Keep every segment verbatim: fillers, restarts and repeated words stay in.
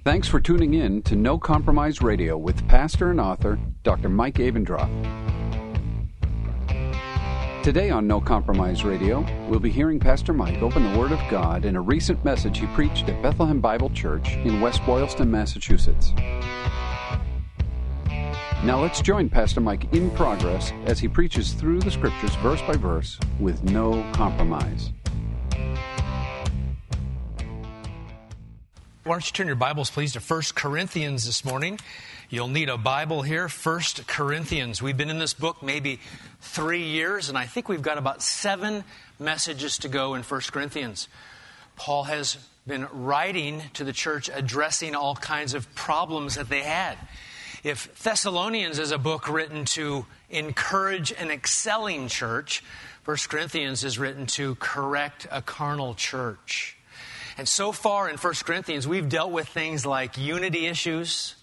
Thanks for tuning in to No Compromise Radio with pastor and author Doctor Mike Abendroth. Today on No Compromise Radio, we'll be hearing Pastor Mike open the Word of God in a recent message he preached at Bethlehem Bible Church in West Boylston, Massachusetts. Now let's join Pastor Mike in progress as he preaches through the Scriptures verse by verse with no compromise. Why don't you turn your Bibles, please, to First Corinthians this morning. You'll need a Bible here. First Corinthians. We've been in this book maybe three years, and I think we've got about seven messages to go in First Corinthians. Paul has been writing to the church, addressing all kinds of problems that they had. If Thessalonians is a book written to encourage an excelling church, First Corinthians is written to correct a carnal church. And so far in First Corinthians, we've dealt with things like unity issues,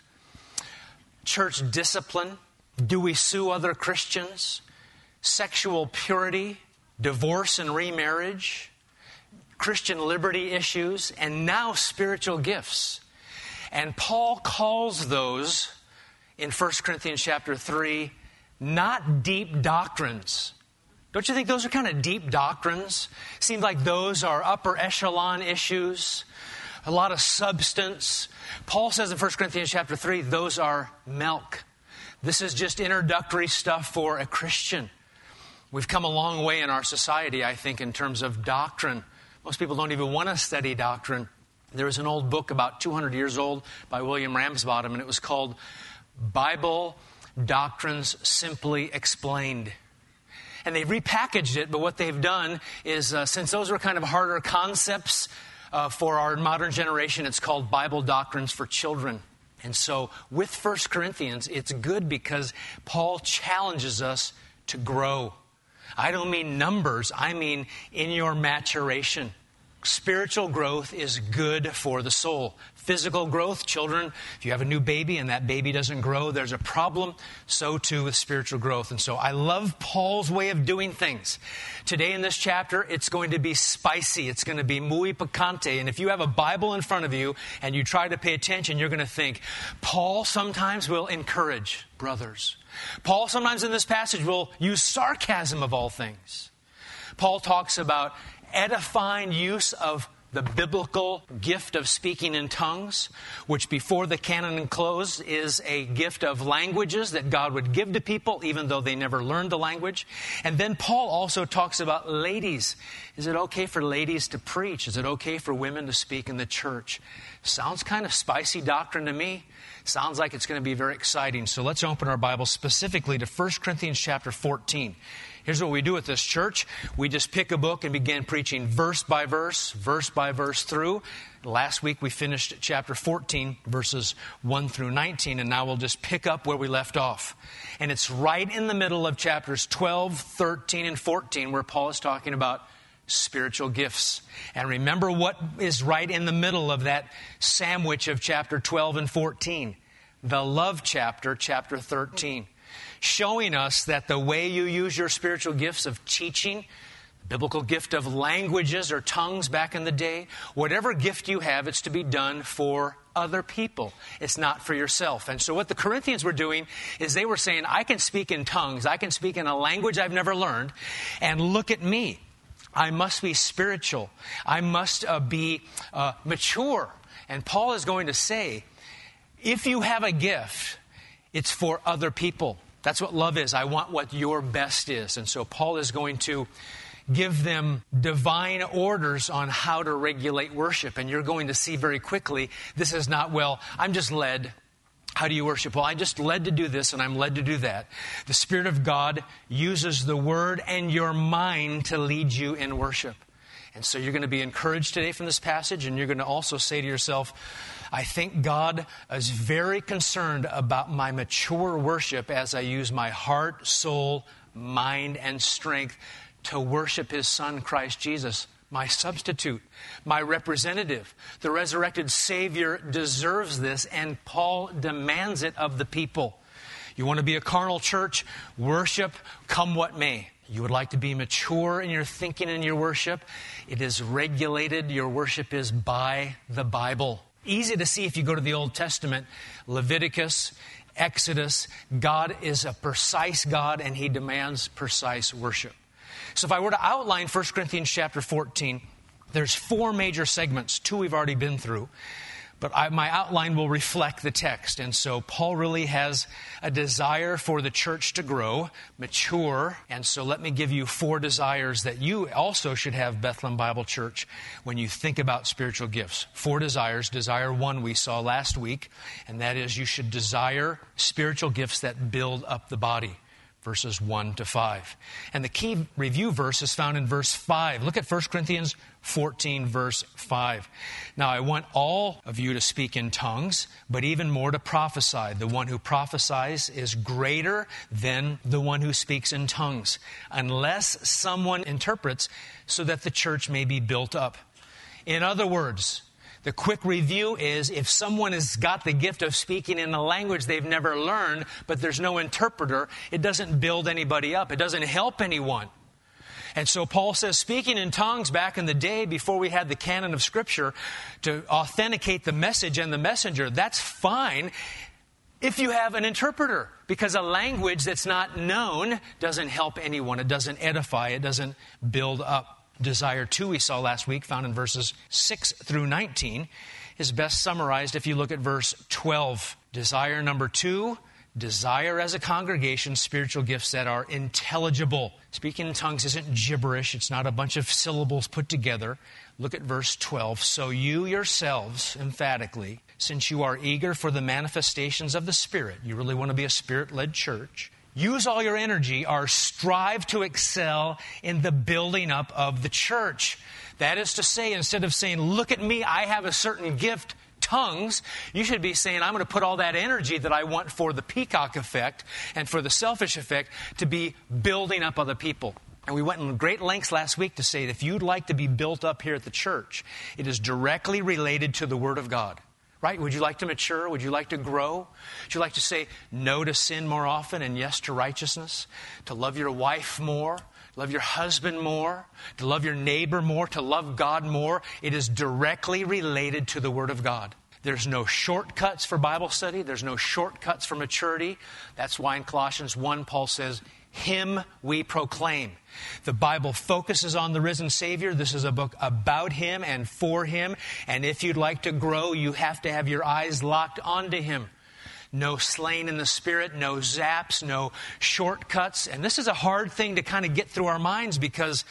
church discipline, do we sue other Christians, sexual purity, divorce and remarriage, Christian liberty issues, and now spiritual gifts. And Paul calls those in First Corinthians chapter three not deep doctrines. Don't you think those are kind of deep doctrines? Seems like those are upper echelon issues, a lot of substance. Paul says in First Corinthians chapter three, those are milk. This is just introductory stuff for a Christian. We've come a long way in our society, I think, in terms of doctrine. Most people don't even want to study doctrine. There was an old book about two hundred years old by William Ramsbottom, and it was called Bible Doctrines Simply Explained. And they repackaged it, but what they've done is, uh, since those were kind of harder concepts uh, for our modern generation, it's called Bible Doctrines for Children. And so with First Corinthians, it's good because Paul challenges us to grow. I don't mean numbers, I mean in your maturation. Spiritual growth is good for the soul. Physical growth, children, if you have a new baby and that baby doesn't grow, there's a problem. So too with spiritual growth. And so I love Paul's way of doing things. Today in this chapter, it's going to be spicy. It's going to be muy picante. And if you have a Bible in front of you and you try to pay attention, you're going to think, Paul sometimes will encourage brothers. Paul sometimes in this passage will use sarcasm of all things. Paul talks about edifying use of the biblical gift of speaking in tongues, which before the canon closed is a gift of languages that God would give to people even though they never learned the language. And then Paul also talks about ladies. Is it okay for ladies to preach? Is it okay for women to speak in the church? Sounds kind of spicy doctrine to me. Sounds like it's going to be very exciting. So let's open our Bible specifically to First Corinthians chapter fourteen. Here's what we do at this church. We just pick a book and begin preaching verse by verse, verse by verse through. Last week we finished chapter fourteen, verses one through nineteen, and now we'll just pick up where we left off. And it's right in the middle of chapters twelve, thirteen, and fourteen where Paul is talking about spiritual gifts. And remember what is right in the middle of that sandwich of chapter twelve and fourteen. The love chapter, chapter thirteen. Showing us that the way you use your spiritual gifts of teaching, biblical gift of languages or tongues back in the day, whatever gift you have, it's to be done for other people. It's not for yourself. And so what the Corinthians were doing is they were saying, I can speak in tongues, I can speak in a language I've never learned, and look at me. I must be spiritual. I must uh, be uh, mature. And Paul is going to say, if you have a gift, it's for other people. That's what love is. I want what your best is. And so Paul is going to give them divine orders on how to regulate worship. And you're going to see very quickly, this is not, well, I'm just led. How do you worship? Well, I'm just led to do this and I'm led to do that. The Spirit of God uses the Word and your mind to lead you in worship. And so you're going to be encouraged today from this passage, and you're going to also say to yourself, I think God is very concerned about my mature worship as I use my heart, soul, mind, and strength to worship His Son, Christ Jesus, my substitute, my representative. The resurrected Savior deserves this, and Paul demands it of the people. You want to be a carnal church? Worship, come what may. You would like to be mature in your thinking and your worship? It is regulated. Your worship is by the Bible. Easy to see if you go to the Old Testament, Leviticus, Exodus. God is a precise God, and he demands precise worship. So if I were to outline First Corinthians chapter fourteen, there's four major segments. Two we've already been through. But I, my outline will reflect the text. And so Paul really has a desire for the church to grow, mature. And so let me give you four desires that you also should have, Bethlehem Bible Church, when you think about spiritual gifts. Four desires. Desire one we saw last week, and that is you should desire spiritual gifts that build up the body. Verses one to five. And the key review verse is found in verse five. Look at First Corinthians fourteen, verse five. Now, I want all of you to speak in tongues, but even more to prophesy. The one who prophesies is greater than the one who speaks in tongues, unless someone interprets, so that the church may be built up. In other words, the quick review is if someone has got the gift of speaking in a language they've never learned, but there's no interpreter, it doesn't build anybody up. It doesn't help anyone. And so Paul says speaking in tongues back in the day before we had the canon of Scripture to authenticate the message and the messenger, that's fine if you have an interpreter, because a language that's not known doesn't help anyone. It doesn't edify. It doesn't build up. Desire two we saw last week, found in verses six through nineteen, is best summarized if you look at verse twelve. Desire number two, desire as a congregation spiritual gifts that are intelligible. Speaking in tongues isn't gibberish. It's not a bunch of syllables put together. Look at verse twelve. So you yourselves, emphatically, since you are eager for the manifestations of the Spirit, you really want to be a Spirit-led church, use all your energy or strive to excel in the building up of the church. That is to say, instead of saying, look at me, I have a certain gift, tongues, you should be saying, I'm going to put all that energy that I want for the peacock effect and for the selfish effect to be building up other people. And we went in great lengths last week to say that if you'd like to be built up here at the church, it is directly related to the Word of God. Right? Would you like to mature? Would you like to grow? Would you like to say no to sin more often and yes to righteousness? To love your wife more? To love your husband more? To love your neighbor more? To love God more? It is directly related to the Word of God. There's no shortcuts for Bible study. There's no shortcuts for maturity. That's why in Colossians one, Paul says, Him we proclaim. The Bible focuses on the risen Savior. This is a book about Him and for Him. And if you'd like to grow, you have to have your eyes locked onto Him. No slain in the Spirit, no zaps, no shortcuts. And this is a hard thing to kind of get through our minds because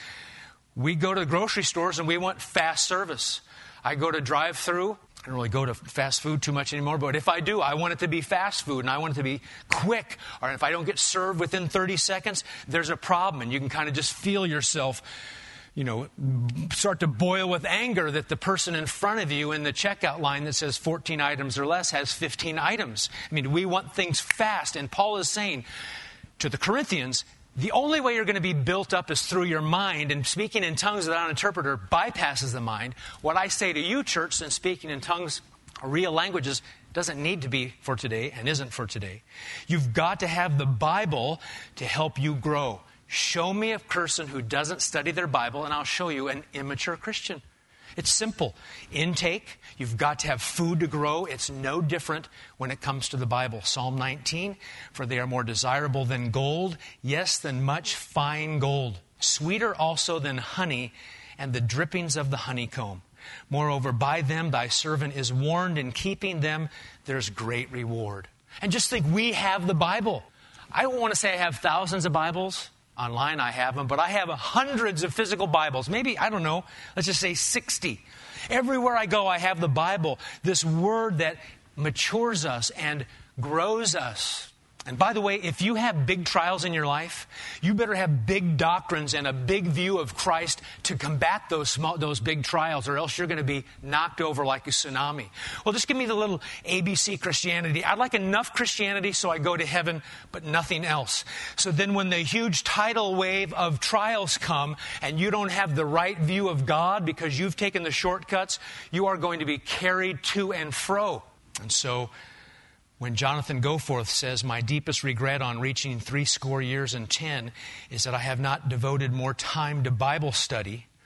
we go to the grocery stores and we want fast service. I go to drive-through. I don't really go to fast food too much anymore, but if I do, I want it to be fast food and I want it to be quick. Or if I don't get served within thirty seconds, there's a problem. And you can kind of just feel yourself, you know, start to boil with anger that the person in front of you in the checkout line that says fourteen items or less has fifteen items. I mean, we want things fast. And Paul is saying to the Corinthians, the only way you're going to be built up is through your mind, and speaking in tongues without an interpreter bypasses the mind. What I say to you, church, since speaking in tongues or real languages doesn't need to be for today and isn't for today. You've got to have the Bible to help you grow. Show me a person who doesn't study their Bible, and I'll show you an immature Christian. It's simple. Intake, you've got to have food to grow. It's no different when it comes to the Bible. Psalm nineteen, for they are more desirable than gold, yes, than much fine gold. Sweeter also than honey and the drippings of the honeycomb. Moreover, by them thy servant is warned, in keeping them there's great reward. And just think, we have the Bible. I don't want to say I have thousands of Bibles. Online I have them, but I have hundreds of physical Bibles. Maybe, I don't know, let's just say sixty. Everywhere I go, I have the Bible, this word that matures us and grows us. And by the way, if you have big trials in your life, you better have big doctrines and a big view of Christ to combat those small, those big trials, or else you're going to be knocked over like a tsunami. Well, just give me the little A B C Christianity. I'd like enough Christianity so I go to heaven, but nothing else. So then when the huge tidal wave of trials come and you don't have the right view of God because you've taken the shortcuts, you are going to be carried to and fro. And so when Jonathan Goforth says, my deepest regret on reaching three score years and ten is that I have not devoted more time to Bible study,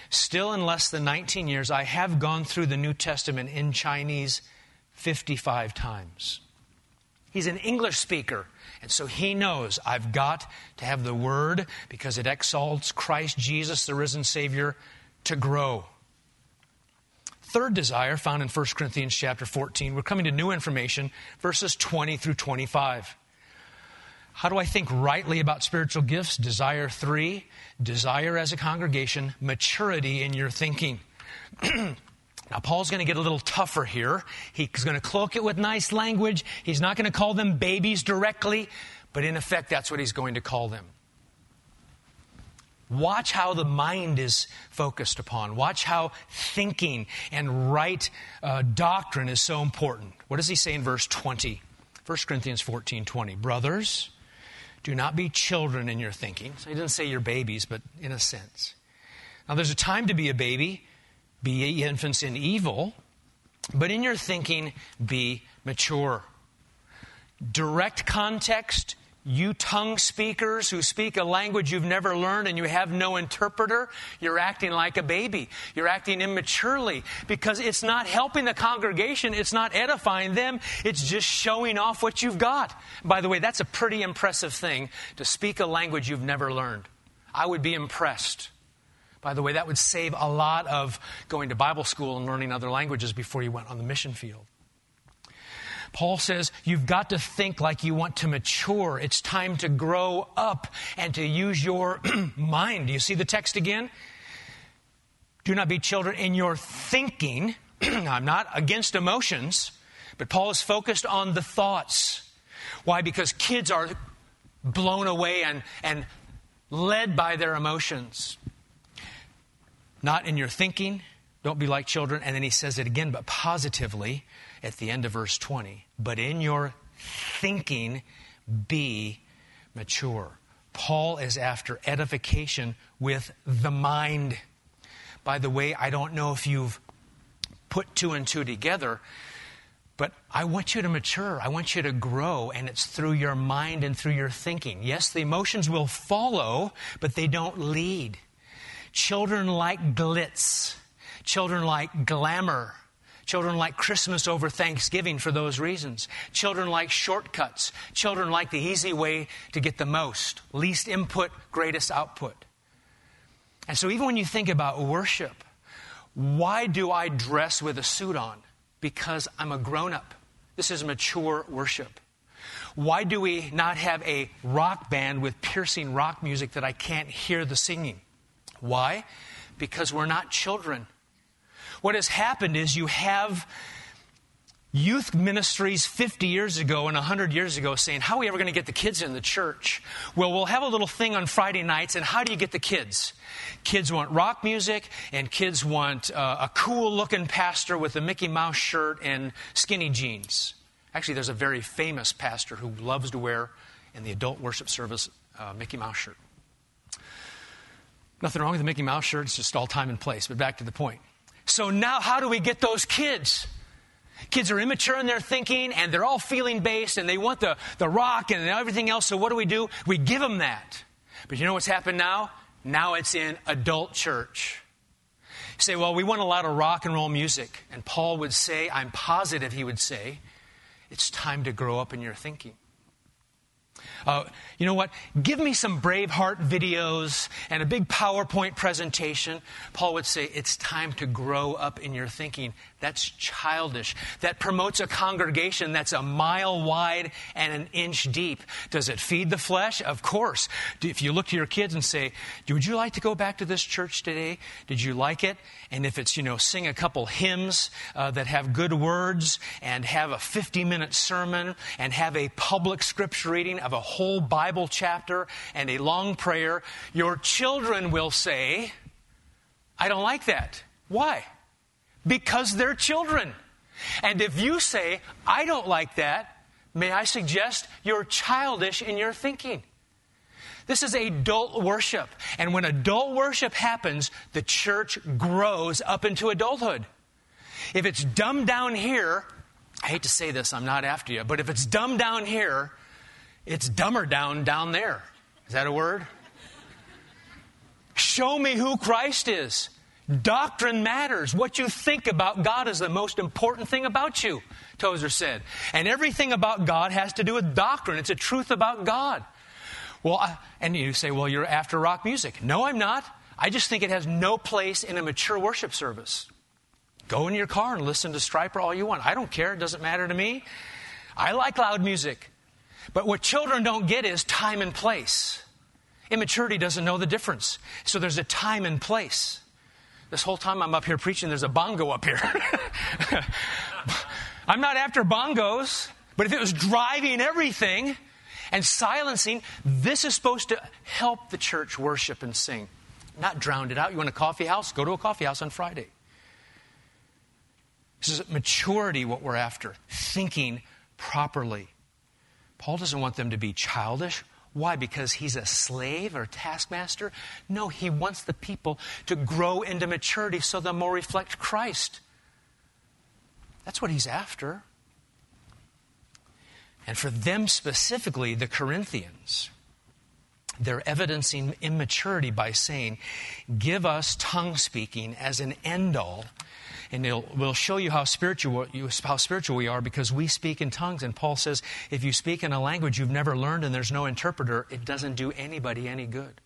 Still, in less than nineteen years, I have gone through the New Testament in Chinese fifty-five times. He's an English speaker, and so he knows I've got to have the Word because it exalts Christ Jesus, the risen Savior, to grow. Third desire found in First Corinthians chapter fourteen. We're coming to new information, verses twenty through twenty-five. How do I think rightly about spiritual gifts? Desire three, desire as a congregation, maturity in your thinking. Now, Paul's going to get a little tougher here. He's going to cloak it with nice language. He's not going to call them babies directly, but in effect, that's what he's going to call them. Watch how the mind is focused upon. Watch how thinking and right uh, doctrine is so important. What does he say in verse twenty? First Corinthians fourteen twenty. Brothers, do not be children in your thinking. So he didn't say you're babies, but in a sense. Now, there's a time to be a baby. Be ye infants in evil. But in your thinking, be mature. Direct context. You tongue speakers who speak a language you've never learned and you have no interpreter, you're acting like a baby. You're acting immaturely because it's not helping the congregation. It's not edifying them. It's just showing off what you've got. By the way, that's a pretty impressive thing to speak a language you've never learned. I would be impressed. By the way, that would save a lot of going to Bible school and learning other languages before you went on the mission field. Paul says you've got to think like you want to mature. It's time to grow up and to use your mind. Do you see the text again? Do not be children in your thinking. I'm not against emotions, but Paul is focused on the thoughts. Why? Because kids are blown away and, and led by their emotions. Not in your thinking. Don't be like children. And then he says it again, but positively at the end of verse twenty. But in your thinking, be mature. Paul is after edification with the mind. By the way, I don't know if you've put two and two together, but I want you to mature. I want you to grow, and it's through your mind and through your thinking. Yes, the emotions will follow, but they don't lead. Children like glitz. Children like glamour. Children like Christmas over Thanksgiving for those reasons. Children like shortcuts. Children like the easy way to get the most. Least input, greatest output. And so even when you think about worship, why do I dress with a suit on? Because I'm a grown-up. This is mature worship. Why do we not have a rock band with piercing rock music that I can't hear the singing? Why? Because we're not children. What has happened is you have youth ministries fifty years ago and one hundred years ago saying, how are we ever going to get the kids in the church? Well, we'll have a little thing on Friday nights, and how do you get the kids? Kids want rock music, and kids want uh, a cool-looking pastor with a Mickey Mouse shirt and skinny jeans. Actually, there's a very famous pastor who loves to wear, in the adult worship service, a Mickey Mouse shirt. Nothing wrong with the Mickey Mouse shirt. It's just all time and place. But back to the point. So now how do we get those kids? Kids are immature in their thinking, and they're all feeling based, and they want the, the rock and everything else. So what do we do? We give them that. But you know what's happened now? Now it's in adult church. You say, well, we want a lot of rock and roll music. And Paul would say, I'm positive he would say, it's time to grow up in your thinking. Uh, you know what? Give me some Braveheart videos and a big PowerPoint presentation. Paul would say, it's time to grow up in your thinking. That's childish. That promotes a congregation that's a mile wide and an inch deep. Does it feed the flesh? Of course. If you look to your kids and say, would you like to go back to this church today? Did you like it? And if it's, you know, sing a couple hymns uh, that have good words and have a fifty-minute sermon and have a public scripture reading of a whole Bible chapter and a long prayer, your children will say, I don't like that. Why? Because they're children. And if you say, I don't like that, may I suggest you're childish in your thinking. This is adult worship. And when adult worship happens, the church grows up into adulthood. If it's dumbed down here, I hate to say this, I'm not after you, but if it's dumbed down here, it's dumber down down there. Is that a word? Show me who Christ is. Doctrine matters. What you think about God is the most important thing about you, Tozer said. And everything about God has to do with doctrine. It's a truth about God. Well, I, and you say, well, you're after rock music. No, I'm not. I just think it has no place in a mature worship service. Go in your car and listen to Stryper all you want. I don't care. It doesn't matter to me. I like loud music. But what children don't get is time and place. Immaturity doesn't know the difference. So there's a time and place. This whole time I'm up here preaching, there's a bongo up here. I'm not after bongos, but if it was driving everything and silencing, this is supposed to help the church worship and sing, not drown it out. You want a coffee house? Go to a coffee house on Friday. This is maturity, what we're after, thinking properly. Paul doesn't want them to be childish. Why? Because he's a slave or taskmaster? No, he wants the people to grow into maturity so they'll more reflect Christ. That's what he's after. And for them specifically, the Corinthians, they're evidencing immaturity by saying, give us tongue speaking as an end-all. And we'll show you how spiritual, how spiritual we are because we speak in tongues. And Paul says, if you speak in a language you've never learned and there's no interpreter, it doesn't do anybody any good.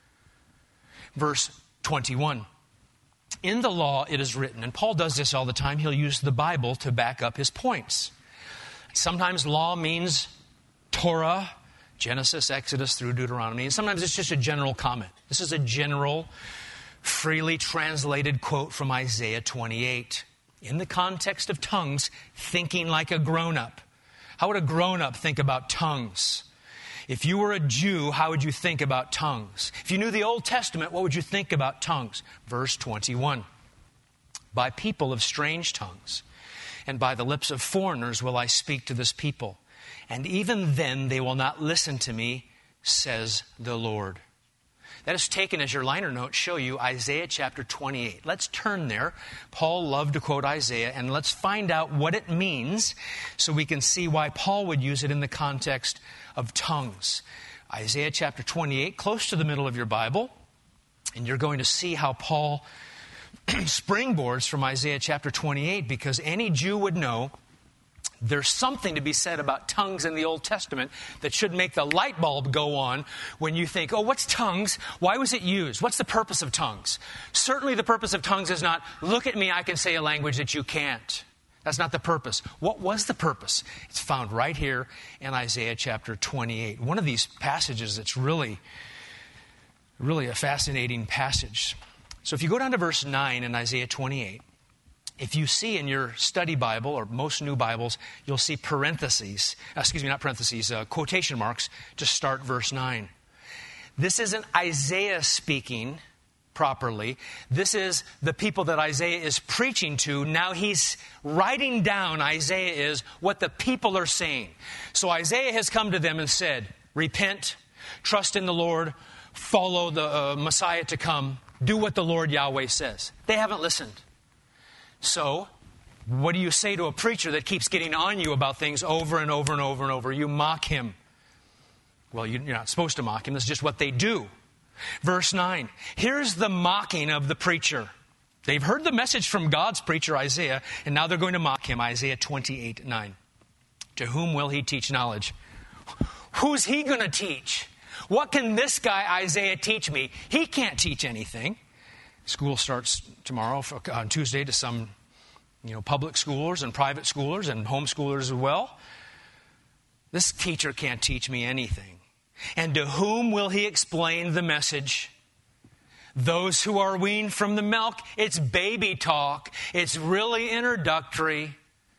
Verse twenty-one. In the law it is written, and Paul does this all the time, he'll use the Bible to back up his points. Sometimes law means Torah, Genesis, Exodus through Deuteronomy. And sometimes it's just a general comment. This is a general, freely translated quote from Isaiah twenty-eight. In the context of tongues, thinking like a grown-up. How would a grown-up think about tongues? If you were a Jew, how would you think about tongues? If you knew the Old Testament, what would you think about tongues? Verse twenty-one. By people of strange tongues, and by the lips of foreigners will I speak to this people. And even then they will not listen to me, says the Lord. That is taken as your liner notes show you Isaiah chapter twenty-eight. Let's turn there. Paul loved to quote Isaiah, and let's find out what it means so we can see why Paul would use it in the context of tongues. Isaiah chapter twenty-eight, close to the middle of your Bible, and you're going to see how Paul springboards from Isaiah chapter twenty-eight, because any Jew would know there's something to be said about tongues in the Old Testament that should make the light bulb go on when you think, oh, what's tongues? Why was it used? What's the purpose of tongues? Certainly the purpose of tongues is not, look at me, I can say a language that you can't. That's not the purpose. What was the purpose? It's found right here in Isaiah chapter twenty-eight. One of these passages that's really, really a fascinating passage. So if you go down to verse nine in Isaiah twenty-eight, if you see in your study Bible, or most new Bibles, you'll see parentheses, excuse me, not parentheses, uh, quotation marks to start verse nine. This isn't Isaiah speaking properly. This is the people that Isaiah is preaching to. Now he's writing down, Isaiah is, what the people are saying. So Isaiah has come to them and said, repent, trust in the Lord, follow the uh, Messiah to come, do what the Lord Yahweh says. They haven't listened. So, what do you say to a preacher that keeps getting on you about things over and over and over and over? You mock him. Well, you're not supposed to mock him. That's just what they do. Verse nine. Here's the mocking of the preacher. They've heard the message from God's preacher, Isaiah, and now they're going to mock him. Isaiah twenty-eight nine. To whom will he teach knowledge? Who's he going to teach? What can this guy, Isaiah, teach me? He can't teach anything. School starts tomorrow, on Tuesday, to some, you know, public schoolers and private schoolers and homeschoolers as well. This teacher can't teach me anything. And to whom will he explain the message? Those who are weaned from the milk. It's baby talk. It's really introductory.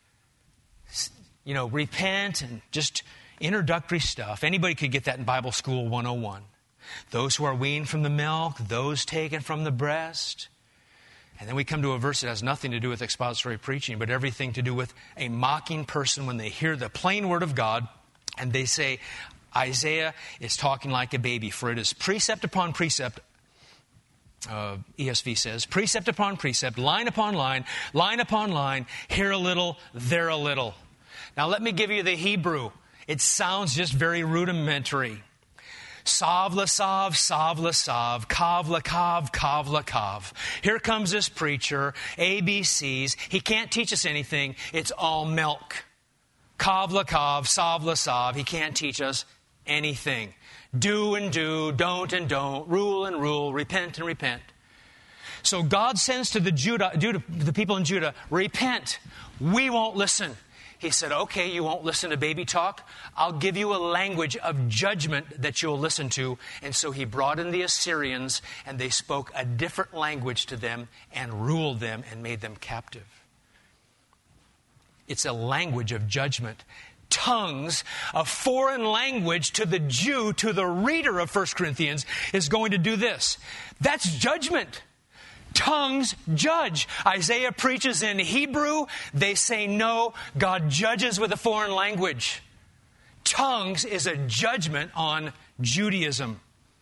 You know, repent and just introductory stuff. Anybody could get that in Bible School one oh one. Those who are weaned from the milk, those taken from the breast. And then we come to a verse that has nothing to do with expository preaching, but everything to do with a mocking person when they hear the plain word of God and they say, Isaiah is talking like a baby, for it is precept upon precept, uh, E S V says, precept upon precept, line upon line, line upon line, here a little, there a little. Now let me give you the Hebrew. It sounds just very rudimentary. Savla sav, savla sav, kavla kav, kavla kav. Here comes this preacher, A B Cs. He can't teach us anything. It's all milk. Kavla kav, savla sav. He can't teach us anything. Do and do, don't and don't, rule and rule, repent and repent. So God sends to the Judah, Judah, the people in Judah, repent. We won't listen. He said, okay, you won't listen to baby talk. I'll give you a language of judgment that you'll listen to. And so he brought in the Assyrians, and they spoke a different language to them and ruled them and made them captive. It's a language of judgment. Tongues, a foreign language to the Jew, to the reader of First Corinthians, is going to do this. That's judgment. Tongues judge. Isaiah preaches in Hebrew. They say no. God judges with a foreign language. Tongues is a judgment on Judaism.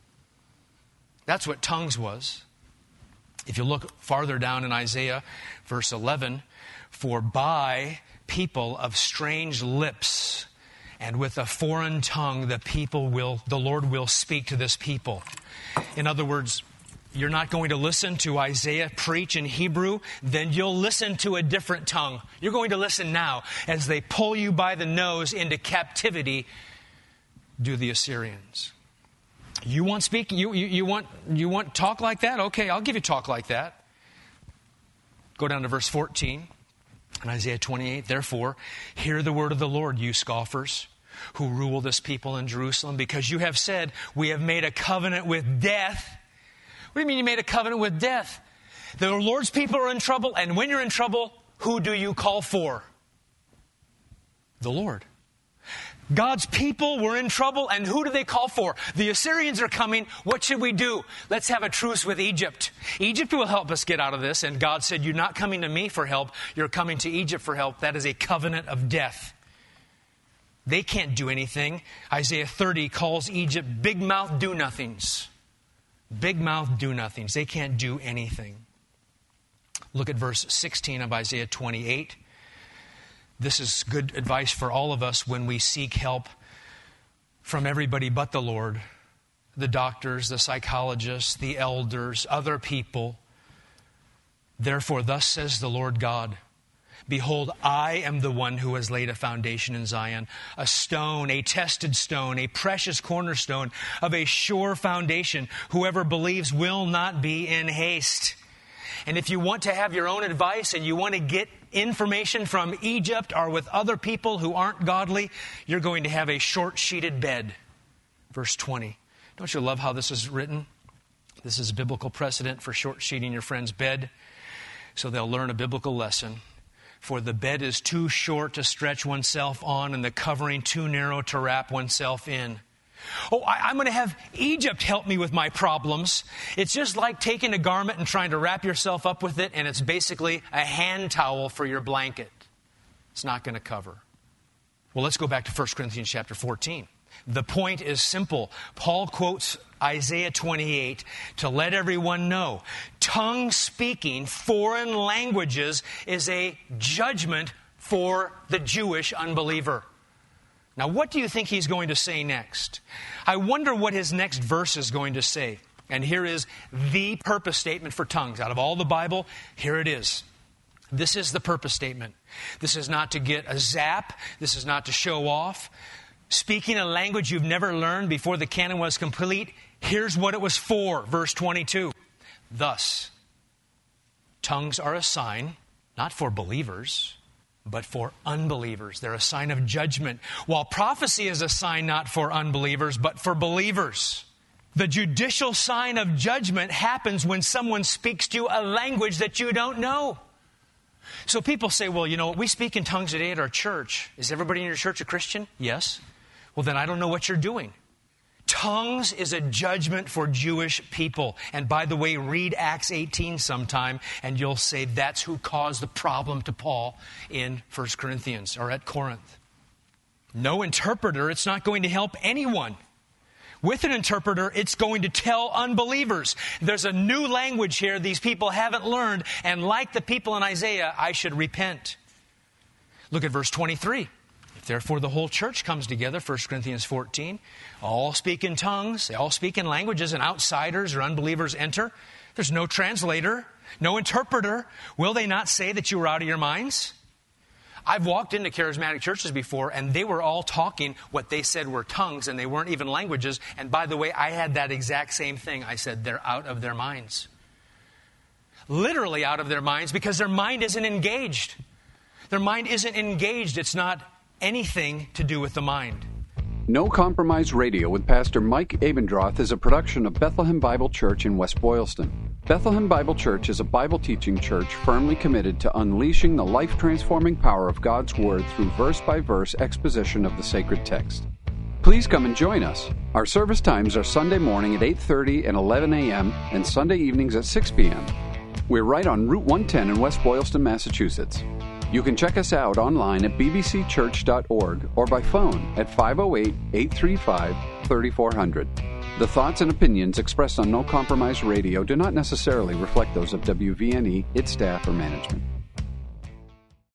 That's what tongues was. If you look farther down in Isaiah, verse eleven, for by people of strange lips and with a foreign tongue the people will, the Lord will speak to this people. In other words, you're not going to listen to Isaiah preach in Hebrew, then you'll listen to a different tongue. You're going to listen now as they pull you by the nose into captivity, do the Assyrians. You want speak? You, you, you want you want talk like that? Okay, I'll give you talk like that. Go down to verse fourteen in Isaiah twenty-eight. Therefore, hear the word of the Lord, you scoffers, who rule this people in Jerusalem, because you have said, we have made a covenant with death. What do you mean you made a covenant with death? The Lord's people are in trouble, and when you're in trouble, who do you call for? The Lord. God's people were in trouble, and who do they call for? The Assyrians are coming. What should we do? Let's have a truce with Egypt. Egypt will help us get out of this, and God said, you're not coming to me for help. You're coming to Egypt for help. That is a covenant of death. They can't do anything. Isaiah thirty calls Egypt big-mouth do-nothings. Big-mouth do-nothings. They can't do anything. Look at verse sixteen of Isaiah twenty-eight. This is good advice for all of us when we seek help from everybody but the Lord. The doctors, the psychologists, the elders, other people. Therefore, thus says the Lord God, behold, I am the one who has laid a foundation in Zion, a stone, a tested stone, a precious cornerstone of a sure foundation. Whoever believes will not be in haste. And if you want to have your own advice and you want to get information from Egypt or with other people who aren't godly, you're going to have a short-sheeted bed. Verse twenty. Don't you love how this is written? This is biblical precedent for short-sheeting your friend's bed, so they'll learn a biblical lesson. For the bed is too short to stretch oneself on, and the covering too narrow to wrap oneself in. Oh, I, I'm going to have Egypt help me with my problems. It's just like taking a garment and trying to wrap yourself up with it, and it's basically a hand towel for your blanket. It's not going to cover. Well, let's go back to First Corinthians chapter fourteen. The point is simple. Paul quotes Isaiah twenty-eight to let everyone know tongue speaking foreign languages is a judgment for the Jewish unbeliever. Now, what do you think he's going to say next? I wonder what his next verse is going to say. And here is the purpose statement for tongues. Out of all the Bible, here it is. This is the purpose statement. This is not to get a zap. This is not to show off. Speaking a language you've never learned before the canon was complete, here's what it was for. Verse twenty-two. Thus, tongues are a sign, not for believers, but for unbelievers. They're a sign of judgment. While prophecy is a sign not for unbelievers, but for believers. The judicial sign of judgment happens when someone speaks to you a language that you don't know. So people say, well, you know, we speak in tongues today at our church. Is everybody in your church a Christian? Yes. Well, then I don't know what you're doing. Tongues is a judgment for Jewish people. And by the way, read Acts eighteen sometime, and you'll say that's who caused the problem to Paul in First Corinthians or at Corinth. No interpreter, it's not going to help anyone. With an interpreter, it's going to tell unbelievers. There's a new language here these people haven't learned, and like the people in Isaiah, I should repent. Look at verse twenty-three. If therefore the whole church comes together, First Corinthians fourteen, all speak in tongues, they all speak in languages, and outsiders or unbelievers enter. There's no translator, no interpreter. Will they not say that you were out of your minds? I've walked into charismatic churches before, and they were all talking what they said were tongues, and they weren't even languages. And by the way, I had that exact same thing. I said, they're out of their minds. Literally out of their minds, because their mind isn't engaged. Their mind isn't engaged. It's not anything to do with the mind. No Compromise Radio with Pastor Mike Abendroth is a production of Bethlehem Bible Church in West Boylston. Bethlehem Bible Church is a Bible teaching church firmly committed to unleashing the life-transforming power of God's Word through verse-by-verse exposition of the sacred text. Please come and join us. Our service times are Sunday morning at eight thirty and eleven a.m. and Sunday evenings at six p.m. We're right on Route one ten in West Boylston, Massachusetts. You can check us out online at b b c church dot org or by phone at five oh eight, eight three five, three four zero zero. The thoughts and opinions expressed on No Compromise Radio do not necessarily reflect those of W V N E, its staff, or management.